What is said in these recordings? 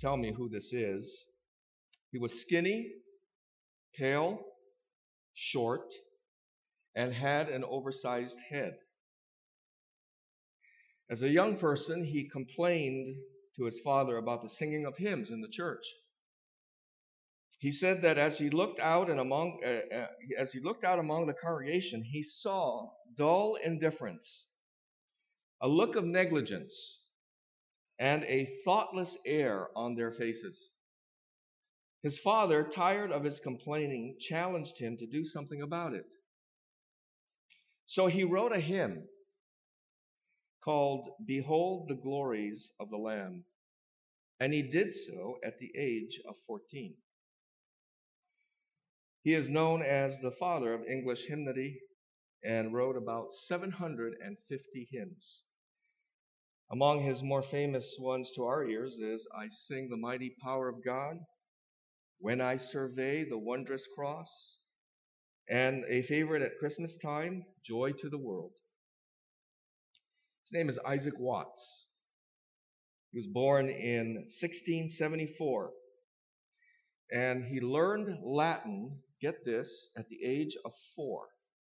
tell me who this is. He was skinny, pale, short, and had an oversized head. As a young person, he complained to his father about the singing of hymns in the church. He said that as he looked out among the congregation, he saw dull indifference, a look of negligence, and a thoughtless air on their faces. His father, tired of his complaining, challenged him to do something about it. So he wrote a hymn called "Behold the Glories of the Lamb," and he did so at the age of 14. He is known as the father of English hymnody and wrote about 750 hymns. Among his more famous ones to our ears is "I Sing the Mighty Power of God," "When I Survey the Wondrous Cross," and a favorite at Christmas time, "Joy to the World." His name is Isaac Watts. He was born in 1674, and he learned Latin, get this, at the age of 4,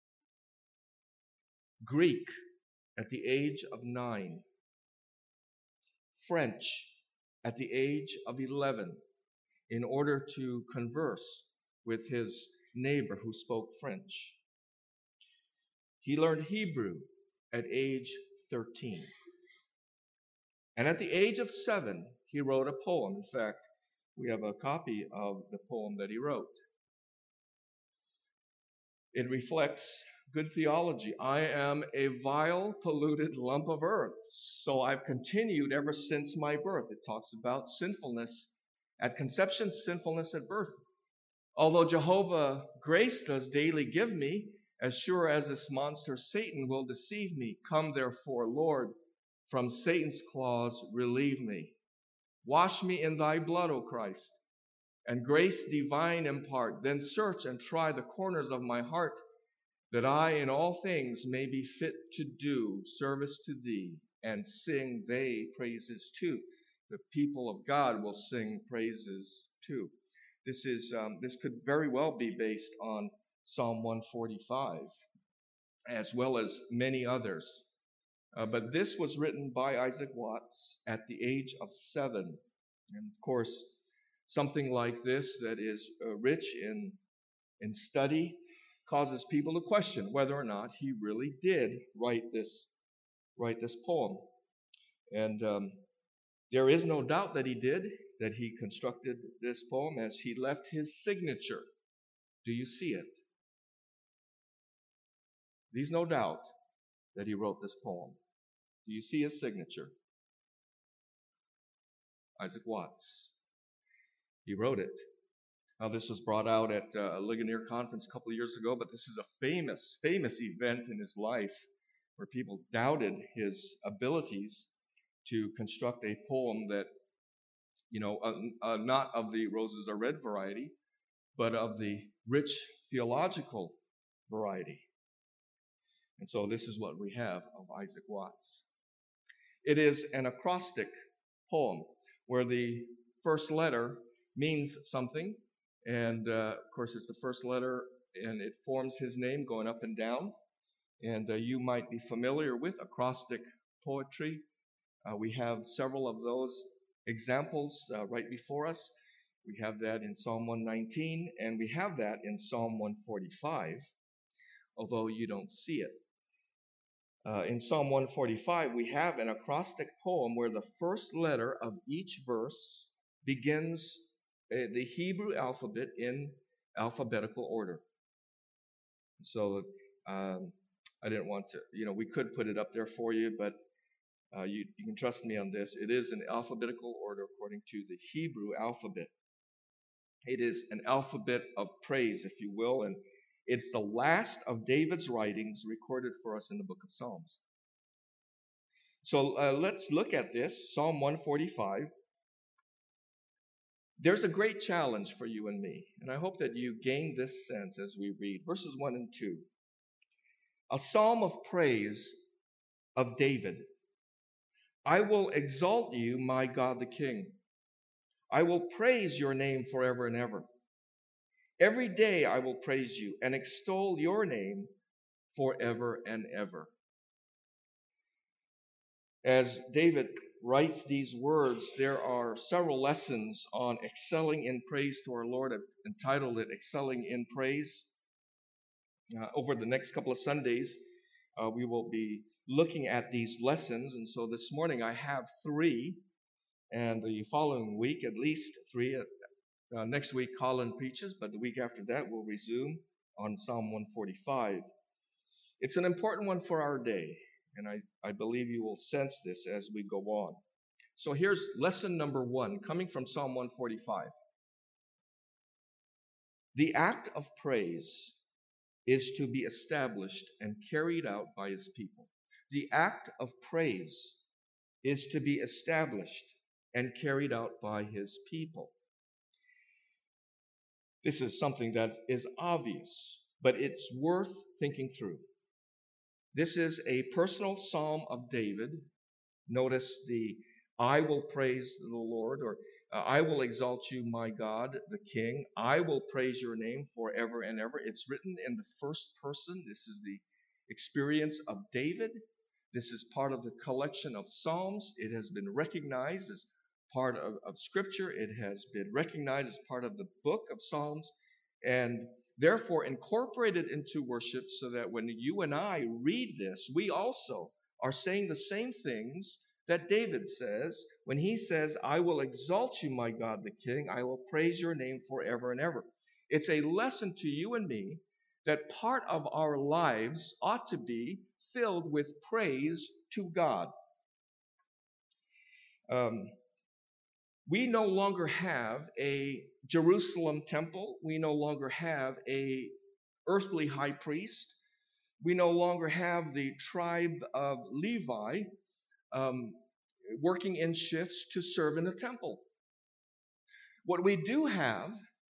Greek at the age of 9, French at the age of 11, in order to converse with his neighbor who spoke French. He learned Hebrew at age 13. And at the age of 7, he wrote a poem. In fact, we have a copy of the poem that he wrote. It reflects good theology. "I am a vile, polluted lump of earth, so I've continued ever since my birth." It talks about sinfulness at conception, sinfulness at birth. "Although Jehovah grace does daily give me, as sure as this monster Satan will deceive me. Come therefore, Lord, from Satan's claws relieve me. Wash me in thy blood, O Christ, and grace divine impart. Then search and try the corners of my heart, that I in all things may be fit to do service to thee, and sing they praises too." The people of God will sing praises too. This could very well be based on Psalm 145, as well as many others. But this was written by Isaac Watts at the age of 7. And of course, something like this that is rich in study causes people to question whether or not he really did write this poem. And there is no doubt that he did, that he constructed this poem, as he left his signature. Do you see it? There's no doubt that he wrote this poem. Do you see his signature? Isaac Watts. He wrote it. Now, this was brought out at a Ligonier conference a couple of years ago, but this is a famous event in his life where people doubted his abilities to construct a poem that, not of the roses are red variety, but of the rich theological variety. And so this is what we have of Isaac Watts. It is an acrostic poem where the first letter means something. And, of course, it's the first letter, and it forms his name going up and down. And you might be familiar with acrostic poetry. We have several of those examples right before us. We have that in Psalm 119, and we have that in Psalm 145, although you don't see it. In Psalm 145, we have an acrostic poem where the first letter of each verse begins the Hebrew alphabet in alphabetical order. So I didn't want to, we could put it up there for you, but you can trust me on this. It is in alphabetical order according to the Hebrew alphabet. It is an alphabet of praise, if you will, and it's the last of David's writings recorded for us in the book of Psalms. So let's look at this, Psalm 145. There's a great challenge for you and me, and I hope that you gain this sense as we read verses 1 and 2. A psalm of praise of David. I will exalt you, my God the King. I will praise your name forever and ever. Every day I will praise you and extol your name forever and ever. As David writes these words, there are several lessons on excelling in praise to our Lord. I've entitled it Excelling in Praise. Over the next couple of Sundays, we will be looking at these lessons. And so this morning I have three, and the following week at least three. Next week Colin preaches, but the week after that we'll resume on Psalm 145. It's an important one for our day, and I believe you will sense this as we go on. So here's lesson number 1, coming from Psalm 145. The act of praise is to be established and carried out by his people. The act of praise is to be established and carried out by his people. This is something that is obvious, but it's worth thinking through. This is a personal psalm of David. Notice the I will praise the Lord, or I will exalt you, my God, the King. I will praise your name forever and ever. It's written in the first person. This is the experience of David. This is part of the collection of Psalms. It has been recognized as part of Scripture. It has been recognized as part of the book of Psalms, and therefore incorporated into worship so that when you and I read this, we also are saying the same things that David says when he says, I will exalt you, my God the King. I will praise your name forever and ever. It's a lesson to you and me that part of our lives ought to be filled with praise to God. We no longer have a Jerusalem temple. We no longer have a earthly high priest. We no longer have the tribe of Levi working in shifts to serve in the temple. What we do have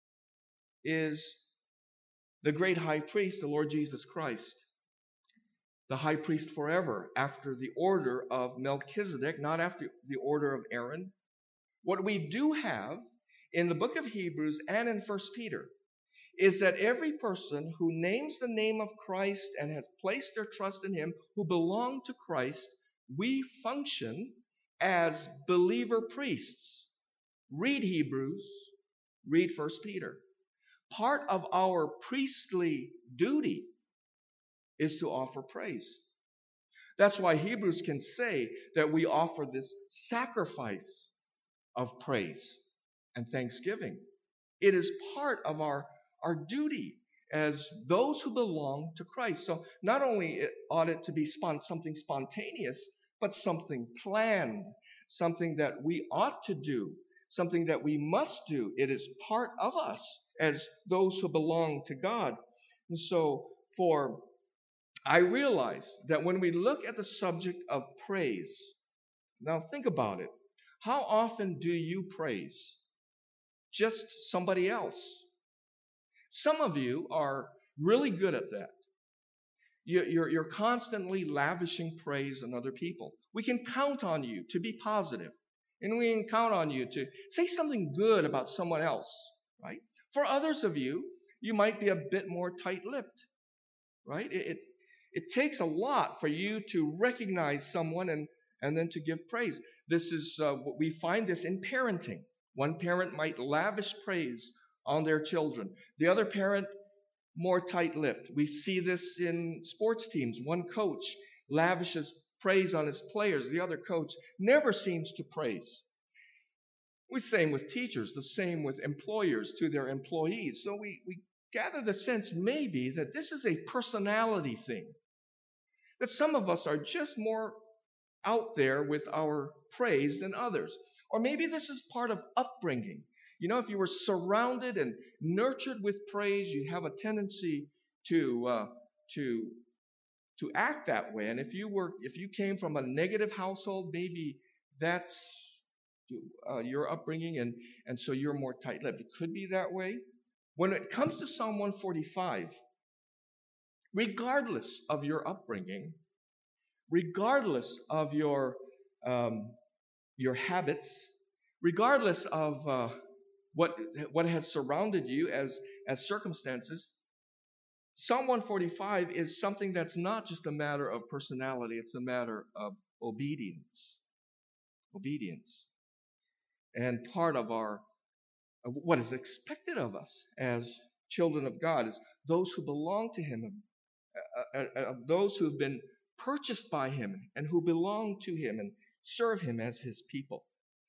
is the great high priest, the Lord Jesus Christ, the high priest forever, after the order of Melchizedek, not after the order of Aaron. What we do have in the book of Hebrews and in 1 Peter is that every person who names the name of Christ and has placed their trust in him, who belong to Christ, we function as believer priests. Read Hebrews, read 1 Peter. Part of our priestly duty is to offer praise. That's why Hebrews can say that we offer this sacrifice of praise and thanksgiving. It is part of our duty as those who belong to Christ. So not only ought it to be something spontaneous, but something planned, something that we ought to do, something that we must do. It is part of us as those who belong to God. And so I realize that when we look at the subject of praise, now think about it. How often do you praise just somebody else? Some of you are really good at that. You're constantly lavishing praise on other people. We can count on you to be positive, and we can count on you to say something good about someone else, right? For others of you, you might be a bit more tight-lipped, right? It takes a lot for you to recognize someone and then to give praise. This is we find this in parenting. One parent might lavish praise on their children. The other parent more tight-lipped. We see this in sports teams. One coach lavishes praise on his players. The other coach never seems to praise. The same with teachers, the same with employers to their employees. So we gather the sense maybe that this is a personality thing. That some of us are just more out there with our praise than others. Or maybe this is part of upbringing. You know, if you were surrounded and nurtured with praise, you have a tendency to act that way. And if you came from a negative household, maybe that's your upbringing, and so you're more tight-lipped. It could be that way. When it comes to Psalm 145, regardless of your upbringing, regardless of your habits, regardless of what has surrounded you as circumstances, Psalm 145 is something that's not just a matter of personality, it's a matter of obedience. Obedience. And part of what is expected of us as children of God is those who belong to Him, those who have been purchased by Him and who belong to Him and serve Him as His people.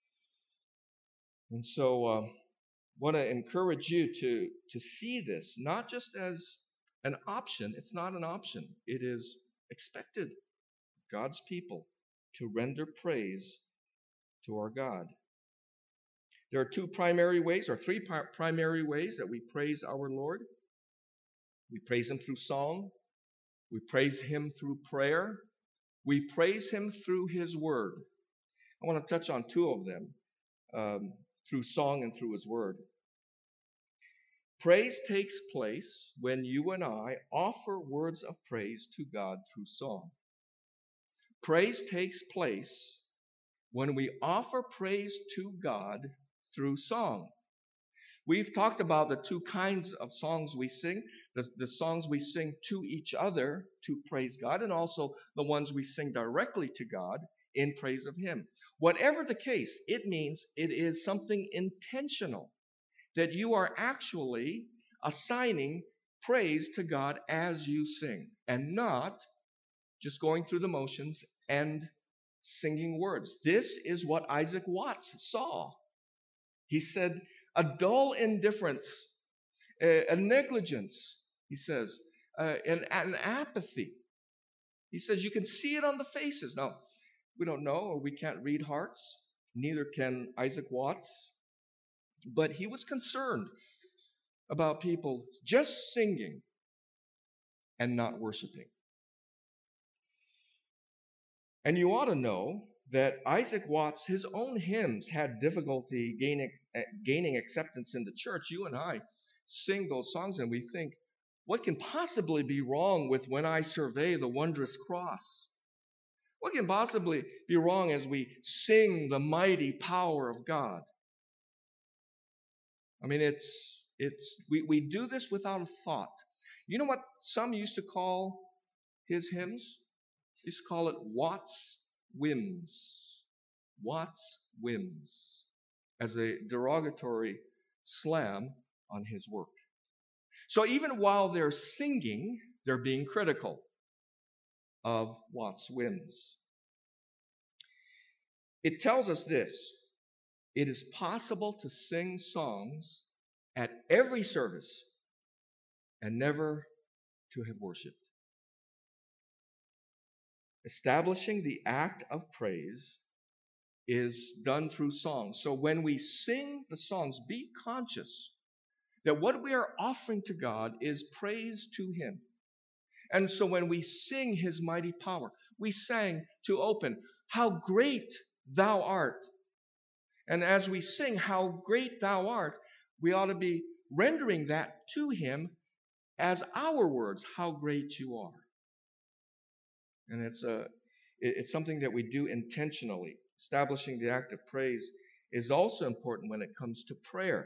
And so I want to encourage you to see this not just as an option. It's not an option. It is expected of God's people to render praise to our God. There are three primary ways that we praise our Lord. We praise Him through song. We praise Him through prayer. We praise Him through His Word. I want to touch on two of them, through song and through His Word. Praise takes place when you and I offer words of praise to God through song. Praise takes place when we offer praise to God through song. We've talked about the two kinds of songs we sing, the songs we sing to each other to praise God, and also the ones we sing directly to God in praise of Him. Whatever the case, it means it is something intentional, that you are actually assigning praise to God as you sing, and not just going through the motions and singing words. This is what Isaac Watts saw. He said, a dull indifference, a negligence, he says, an apathy. He says you can see it on the faces. Now, we don't know, or we can't read hearts. Neither can Isaac Watts. But he was concerned about people just singing and not worshiping. And you ought to know that Isaac Watts, his own hymns had difficulty gaining acceptance in the church. You and I sing those songs and we think, what can possibly be wrong with when I survey the wondrous cross? What can possibly be wrong as we sing the mighty power of God? I mean, we do this without a thought. You know what some used to call his hymns? They used to call it Watts' whims. Watts' whims, as a derogatory slam on his work. So even while they're singing, they're being critical of Watts' whims. It tells us this: it is possible to sing songs at every service and never to have worshiped. Establishing the act of praise is done through songs. So when we sing the songs, be conscious that what we are offering to God is praise to Him. And so when we sing His mighty power, we sang to open, how great Thou art. And as we sing, how great Thou art, we ought to be rendering that to Him as our words, how great You are. And it's something that we do intentionally. Establishing the act of praise is also important when it comes to prayer.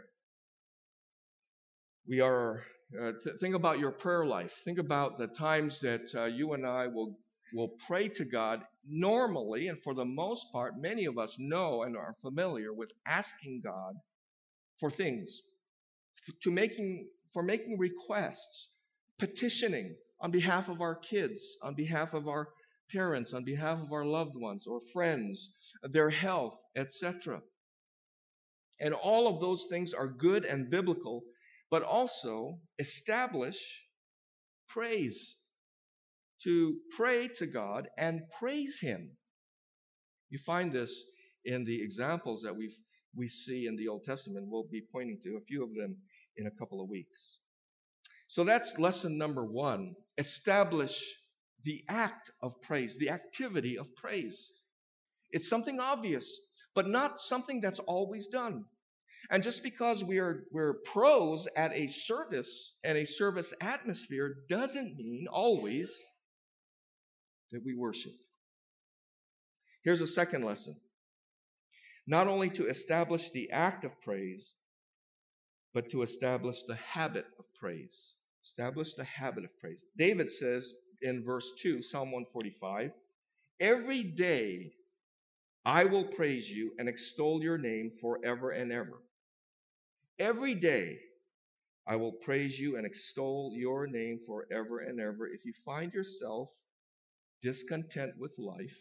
We are think about your prayer life. Think about the times that you and I will pray to God normally, and for the most part, many of us know and are familiar with asking God for things, for making requests, petitioning on behalf of our kids, on behalf of our parents, on behalf of our loved ones or friends, their health, etc. And all of those things are good and biblical, but also establish praise. To pray to God and praise Him. You find this in the examples that we see in the Old Testament. We'll be pointing to a few of them in a couple of weeks. So that's lesson number 1. Establish the act of praise, the activity of praise. It's something obvious, but not something that's always done. And just because we're pros at a service and a service atmosphere doesn't mean always that we worship. Here's a second lesson. not only to establish the act of praise, but to establish the habit of praise. Establish the habit of praise. David says in verse 2, Psalm 145, every day I will praise you and extol your name forever and ever. Every day I will praise you and extol your name forever and ever. If you find yourself discontent with life,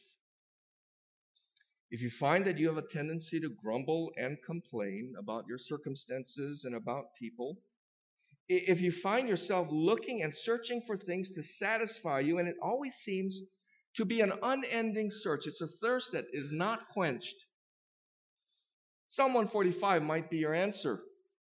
if you find that you have a tendency to grumble and complain about your circumstances and about people, if you find yourself looking and searching for things to satisfy you, and it always seems to be an unending search, it's a thirst that is not quenched, Psalm 145 might be your answer.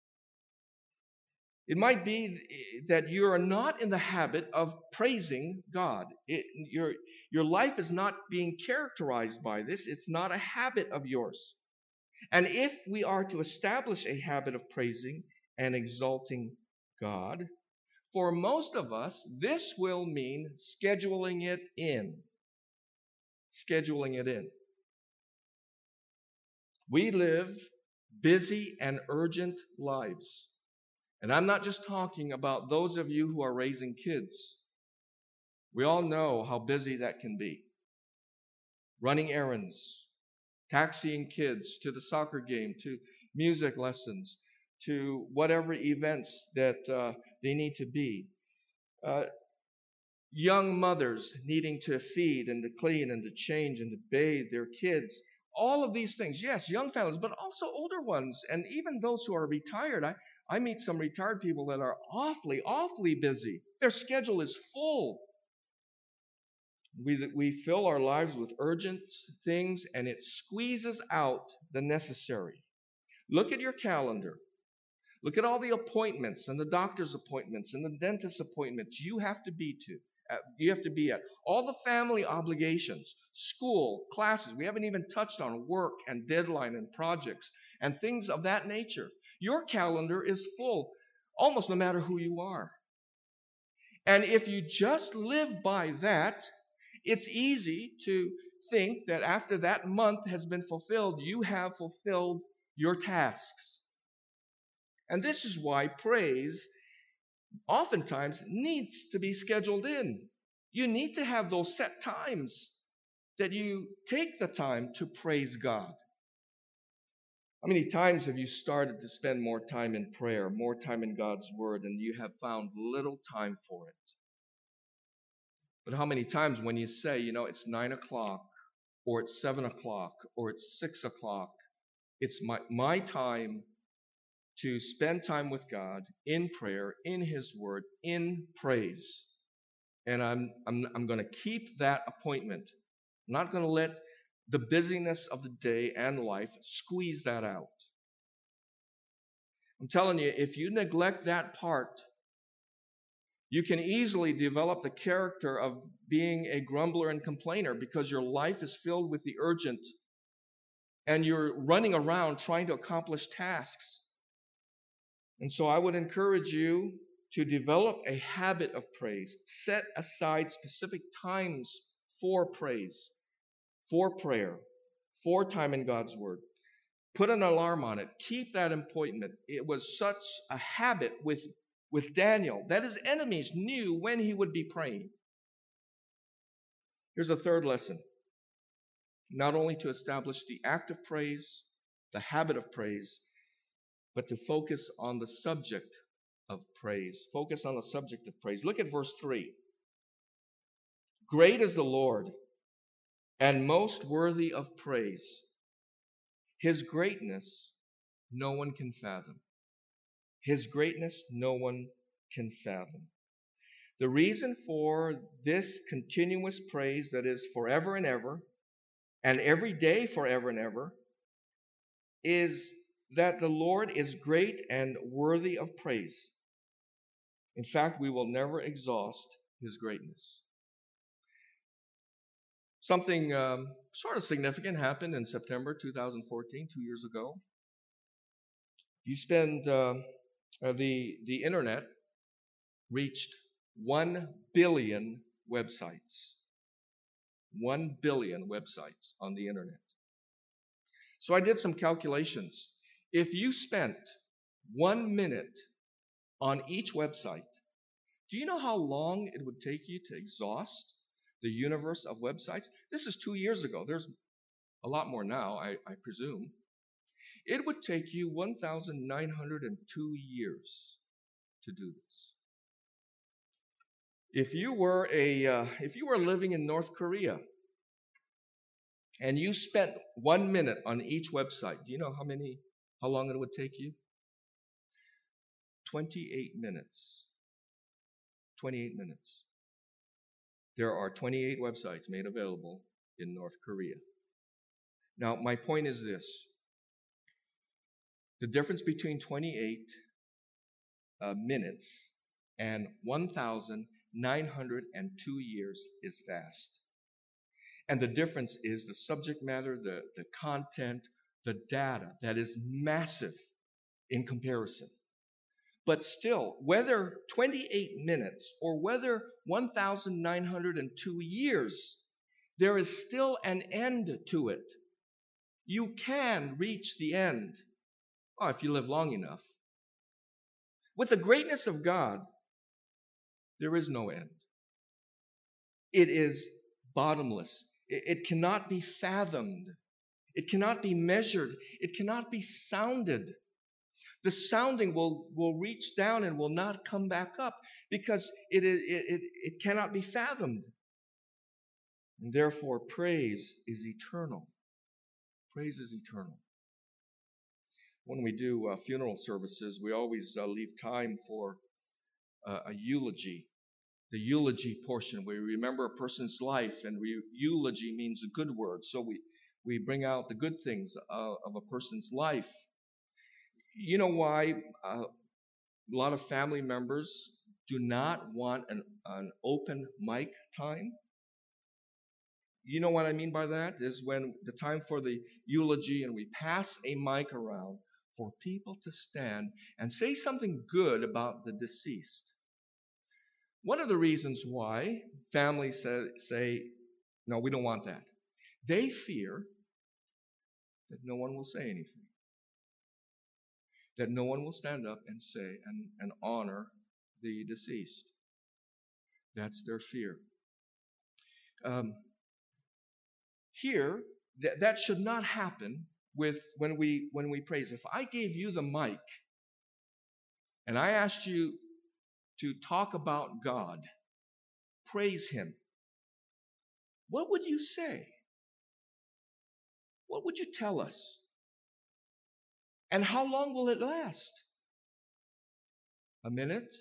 It might be that you are not in the habit of praising God. Your life is not being characterized by this. It's not a habit of yours. And if we are to establish a habit of praising and exalting God, for most of us, this will mean scheduling it in. Scheduling it in. We live busy and urgent lives. And I'm not just talking about those of you who are raising kids. We all know how busy that can be. Running errands, taxiing kids to the soccer game, to music lessons, to whatever events that they need to be. Young mothers needing to feed and to clean and to change and to bathe their kids. All of these things. Yes, young families, but also older ones. And even those who are retired. I meet some retired people that are awfully busy. Their schedule is full. We fill our lives with urgent things, and it squeezes out the necessary. Look at your calendar. Look at all the appointments and the doctor's appointments and the dentist appointments you have to be at. All the family obligations, school, classes. We haven't even touched on work and deadline and projects and things of that nature. Your calendar is full, almost no matter who you are. And if you just live by that, it's easy to think that after that month has been fulfilled, you have fulfilled your tasks. And this is why praise oftentimes needs to be scheduled in. You need to have those set times that you take the time to praise God. How many times have you started to spend more time in prayer, more time in God's Word, and you have found little time for it? But how many times when you say, it's 9 o'clock, or it's 7 o'clock, or it's 6 o'clock, it's my time to spend time with God in prayer, in His Word, in praise. And I'm going to keep that appointment. I'm not going to let the busyness of the day and life squeeze that out. I'm telling you, if you neglect that part, you can easily develop the character of being a grumbler and complainer because your life is filled with the urgent and you're running around trying to accomplish tasks. And so I would encourage you to develop a habit of praise. Set aside specific times for praise, for prayer, for time in God's Word. Put an alarm on it. Keep that appointment. It was such a habit with Daniel that his enemies knew when he would be praying. Here's a third lesson. Not only to establish the act of praise, the habit of praise, but to focus on the subject of praise. Focus on the subject of praise. Look at verse 3. Great is the Lord and most worthy of praise. His greatness no one can fathom. His greatness no one can fathom. The reason for this continuous praise that is forever and every day forever and ever, is that the Lord is great and worthy of praise. In fact, we will never exhaust His greatness. Something sort of significant happened in September 2014, 2 years ago. You spend the internet reached 1 billion websites. 1 billion websites on the internet. So I did some calculations. If you spent 1 minute on each website, do you know how long it would take you to exhaust the universe of websites? This is 2 years ago. There's a lot more now, I presume. It would take you 1,902 years to do this. If you were living in North Korea and you spent 1 minute on each website, do you know how long it would take you? 28 minutes. 28 minutes. There are 28 websites made available in North Korea. Now, my point is this. The difference between 28 minutes and 1,902 years is vast. And the difference is the subject matter, the content, the data that is massive in comparison. But still, whether 28 minutes or whether 1,902 years, there is still an end to it. You can reach the end, if you live long enough. With the greatness of God, there is no end. It is bottomless. It cannot be fathomed. It cannot be measured. It cannot be sounded. The sounding will reach down and will not come back up because it cannot be fathomed. And therefore, praise is eternal. Praise is eternal. When we do funeral services, we always leave time for a eulogy. The eulogy portion, we remember a person's life, and eulogy means a good word. So we bring out the good things of a person's life. You know why a lot of family members do not want an open mic time? You know what I mean by that? Is when the time for the eulogy and we pass a mic around for people to stand and say something good about the deceased. One of the reasons why families say, no, we don't want that. They fear that no one will say anything. That no one will stand up and say and honor the deceased. That's their fear. Here, that should not happen when we praise. If I gave you the mic and I asked you to talk about God, praise Him, what would you say? What would you tell us? And how long will it last? A minute?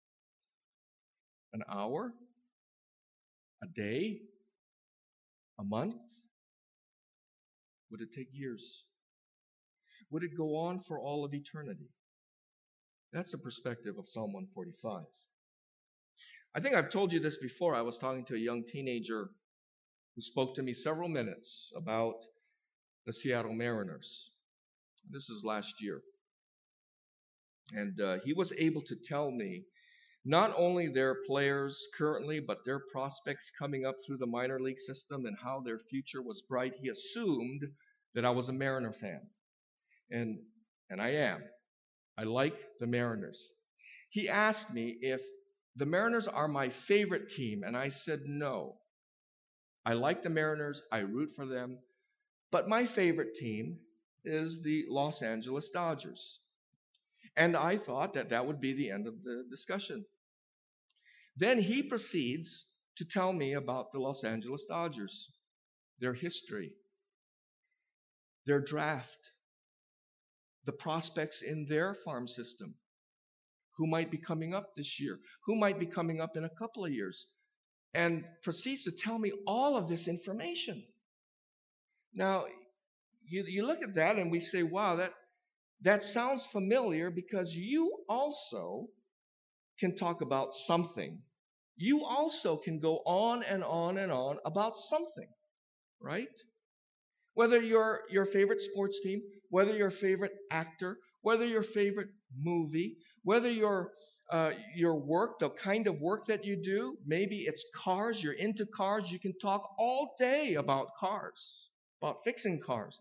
An hour? A day? A month? Would it take years? Would it go on for all of eternity? That's the perspective of Psalm 145. I think I've told you this before. I was talking to a young teenager who spoke to me several minutes about the Seattle Mariners. This is last year. And he was able to tell me not only their players currently, but their prospects coming up through the minor league system and how their future was bright. He assumed that I was a Mariner fan. And I am. I like the Mariners. He asked me if the Mariners are my favorite team, and I said no. I like the Mariners. I root for them. But my favorite team is the Los Angeles Dodgers. And I thought that would be the end of the discussion. Then he proceeds to tell me about the Los Angeles Dodgers, their history, their draft, the prospects in their farm system, who might be coming up this year, who might be coming up in a couple of years, and proceeds to tell me all of this information. Now, you look at that and we say, wow, that sounds familiar because you also can talk about something. You also can go on and on and on about something, right? Whether your favorite sports team, whether your favorite actor, whether your favorite movie, whether your work, the kind of work that you do, maybe it's cars, you're into cars, you can talk all day about cars, about fixing cars,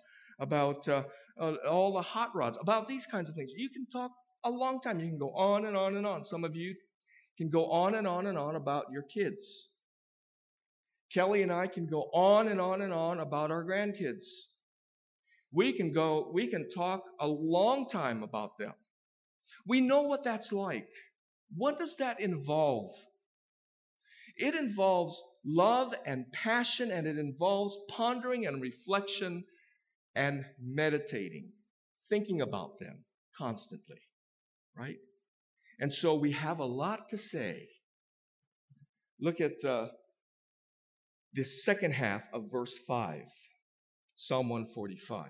about all the hot rods, about these kinds of things. You can talk a long time. You can go on and on and on. Some of you can go on and on and on about your kids. Kelly and I can go on and on and on about our grandkids. We can talk a long time about them. We know what that's like. What does that involve? It involves love and passion, and it involves pondering and reflection and meditating, thinking about them constantly, right? And so we have a lot to say. Look at the second half of verse 5, Psalm 145.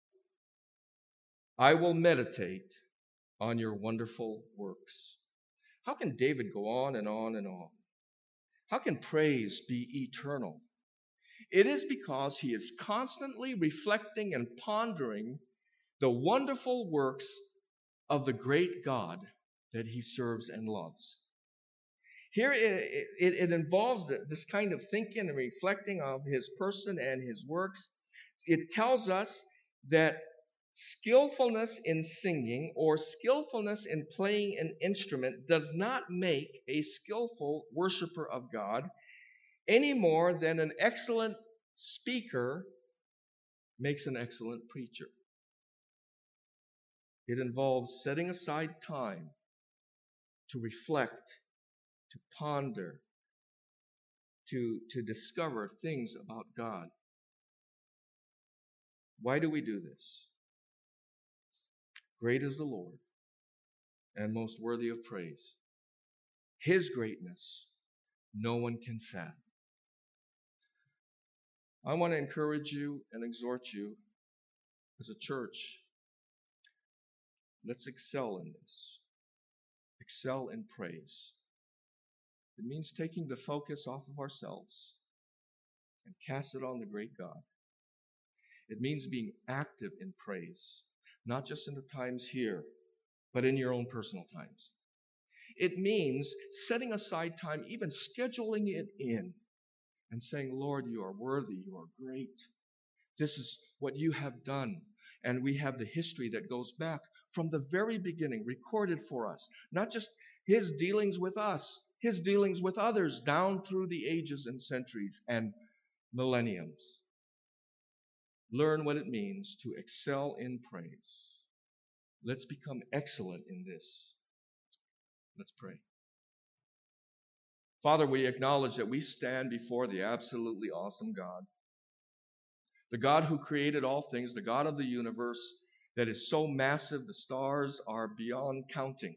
I will meditate on your wonderful works. How can David go on and on and on? How can praise be eternal? It is because he is constantly reflecting and pondering the wonderful works of the great God that he serves and loves. Here it involves this kind of thinking and reflecting of his person and his works. It tells us that skillfulness in singing or skillfulness in playing an instrument does not make a skillful worshiper of God any more than an excellent speaker makes an excellent preacher. It involves setting aside time to reflect, to ponder, to discover things about God. Why do we do this? Great is the Lord and most worthy of praise. His greatness no one can fathom. I want to encourage you and exhort you as a church. Let's excel in this. Excel in praise. It means taking the focus off of ourselves and cast it on the great God. It means being active in praise, not just in the times here, but in your own personal times. It means setting aside time, even scheduling it in, and saying, Lord, you are worthy, you are great. This is what you have done. And we have the history that goes back from the very beginning, recorded for us. Not just his dealings with us, his dealings with others down through the ages and centuries and millenniums. Learn what it means to excel in praise. Let's become excellent in this. Let's pray. Father, we acknowledge that we stand before the absolutely awesome God. The God who created all things, the God of the universe that is so massive the stars are beyond counting.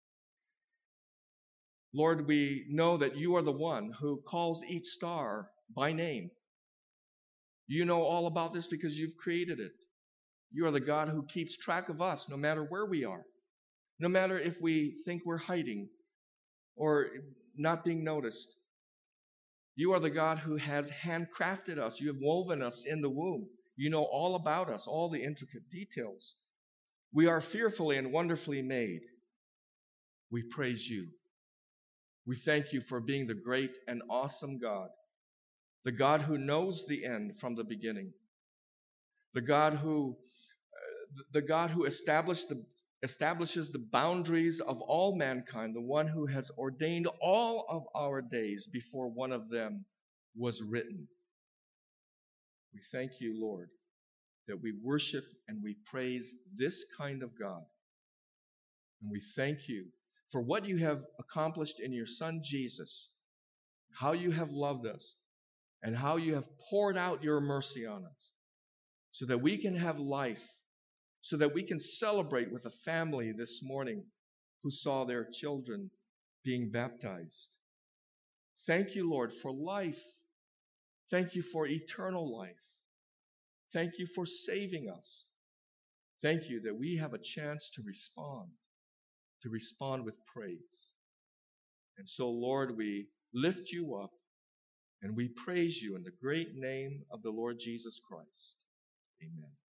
Lord, we know that you are the one who calls each star by name. You know all about this because you've created it. You are the God who keeps track of us no matter where we are, no matter if we think we're hiding or not being noticed. You are the God who has handcrafted us. You have woven us in the womb. You know all about us, all the intricate details. We are fearfully and wonderfully made. We praise you. We thank you for being the great and awesome God, the God who knows the end from the beginning, the God who establishes the boundaries of all mankind, the one who has ordained all of our days before one of them was written. We thank you, Lord, that we worship and we praise this kind of God. And we thank you for what you have accomplished in your Son Jesus, how you have loved us, and how you have poured out your mercy on us so that we can have life, so that we can celebrate with a family this morning who saw their children being baptized. Thank you, Lord, for life. Thank you for eternal life. Thank you for saving us. Thank you that we have a chance to respond with praise. And so, Lord, we lift you up and we praise you in the great name of the Lord Jesus Christ. Amen.